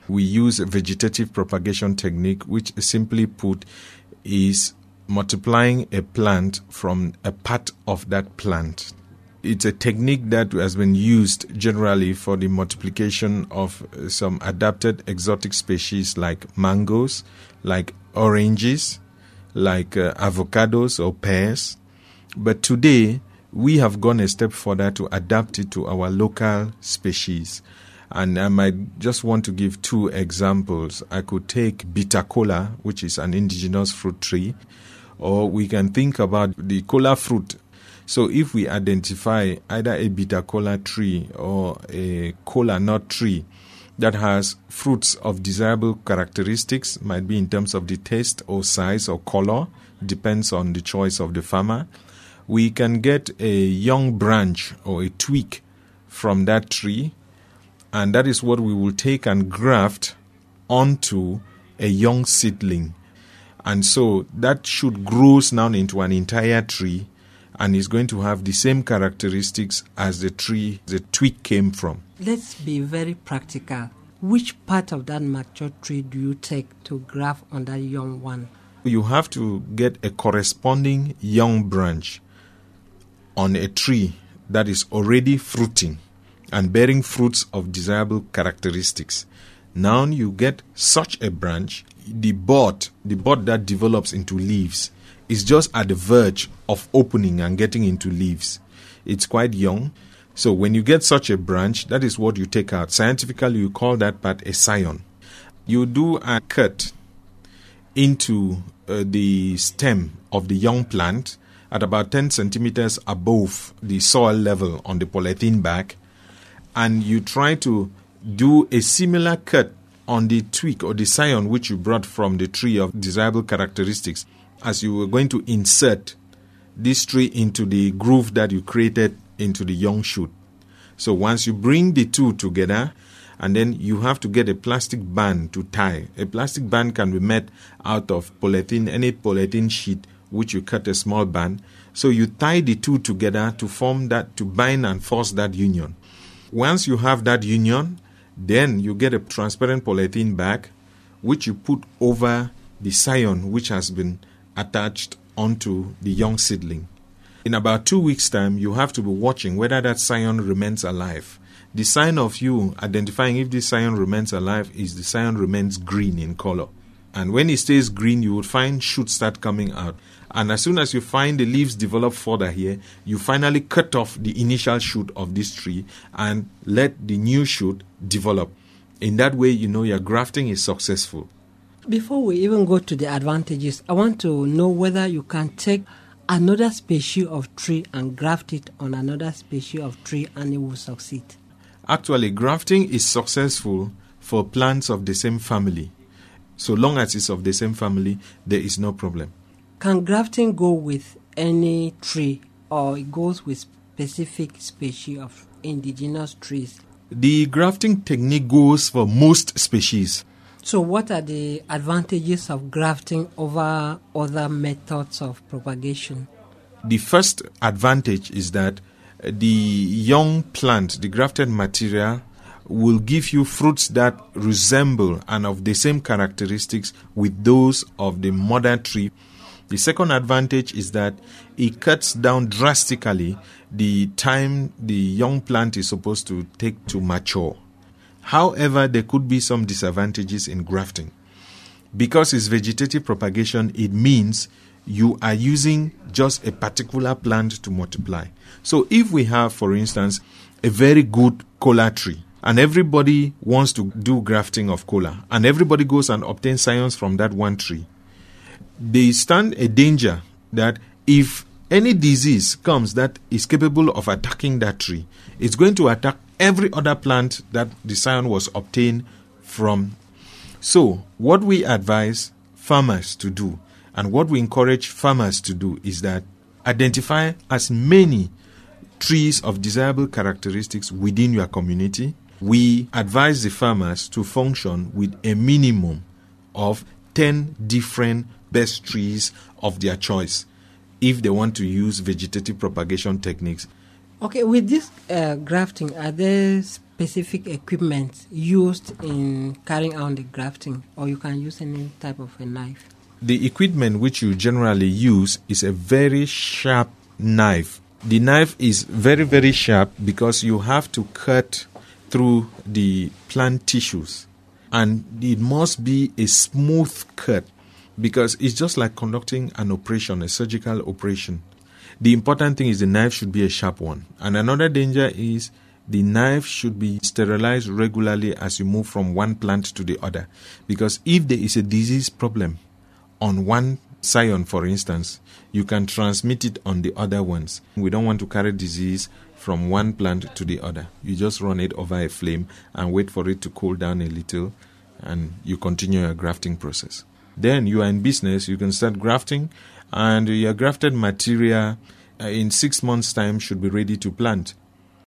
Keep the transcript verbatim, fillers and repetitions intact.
We use a vegetative propagation technique, which simply put is multiplying a plant from a part of that plant. It's a technique that has been used generally for the multiplication of some adapted exotic species like mangoes, like oranges, like uh, avocados or pears. But today, we have gone a step further to adapt it to our local species. And I might just want to give two examples. I could take bitter cola, which is an indigenous fruit tree, or we can think about the cola fruit. So if we identify either a bitter cola tree or a cola nut tree that has fruits of desirable characteristics, might be in terms of the taste or size or color, depends on the choice of the farmer, we can get a young branch or a twig from that tree, and that is what we will take and graft onto a young seedling. And so that should grow now into an entire tree and is going to have the same characteristics as the tree the twig came from. Let's be very practical. Which part of that mature tree do you take to graft on that young one? You have to get a corresponding young branch on a tree that is already fruiting and bearing fruits of desirable characteristics. Now you get such a branch, the bud, the bud that develops into leaves, is just at the verge of opening and getting into leaves. It's quite young. So when you get such a branch, that is what you take out. Scientifically, you call that part a scion. You do a cut into uh, the stem of the young plant at about ten centimeters above the soil level on the polythene bag, and you try to do a similar cut on the twig or the scion which you brought from the tree of desirable characteristics as you were going to insert this tree into the groove that you created into the young shoot. So once you bring the two together, and then you have to get a plastic band to tie. A plastic band can be made out of polythene, any polythene sheet which you cut a small band. So you tie the two together to form that, to bind and force that union. Once you have that union, then you get a transparent polythene bag which you put over the scion which has been attached onto the young seedling. In about two weeks' time, you have to be watching whether that scion remains alive. The sign of you identifying if this scion remains alive is the scion remains green in color. And when it stays green, you will find shoots start coming out. And as soon as you find the leaves develop further here, you finally cut off the initial shoot of this tree and let the new shoot develop. In that way, you know your grafting is successful. Before we even go to the advantages, I want to know whether you can take another species of tree and graft it on another species of tree and it will succeed. Actually, grafting is successful for plants of the same family. So long as it's of the same family, there is no problem. Can grafting go with any tree or it goes with specific species of indigenous trees? The grafting technique goes for most species. So what are the advantages of grafting over other methods of propagation? The first advantage is that the young plant, the grafted material, will give you fruits that resemble and of the same characteristics with those of the mother tree. The second advantage is that it cuts down drastically the time the young plant is supposed to take to mature. However, there could be some disadvantages in grafting. Because it's vegetative propagation, it means you are using just a particular plant to multiply. So if we have, for instance, a very good cola tree, and everybody wants to do grafting of cola, and everybody goes and obtains scions from that one tree, they stand a danger that if any disease comes that is capable of attacking that tree, it's going to attack every other plant that the scion was obtained from. So, what we advise farmers to do, and what we encourage farmers to do, is that identify as many trees of desirable characteristics within your community. We advise the farmers to function with a minimum of ten different best trees of their choice if they want to use vegetative propagation techniques. Okay, with this uh, grafting, are there specific equipment used in carrying out the grafting, or you can use any type of a knife? The equipment which you generally use is a very sharp knife. The knife is very, very sharp because you have to cut through the plant tissues, and it must be a smooth cut because it's just like conducting an operation, a surgical operation. The important thing is the knife should be a sharp one. And another danger is the knife should be sterilized regularly as you move from one plant to the other, because if there is a disease problem on one scion, for instance, you can transmit it on the other ones. We don't want to carry disease from one plant to the other. You just run it over a flame and wait for it to cool down a little, and you continue your grafting process. Then you are in business, you can start grafting, and your grafted material uh, in six months' time should be ready to plant.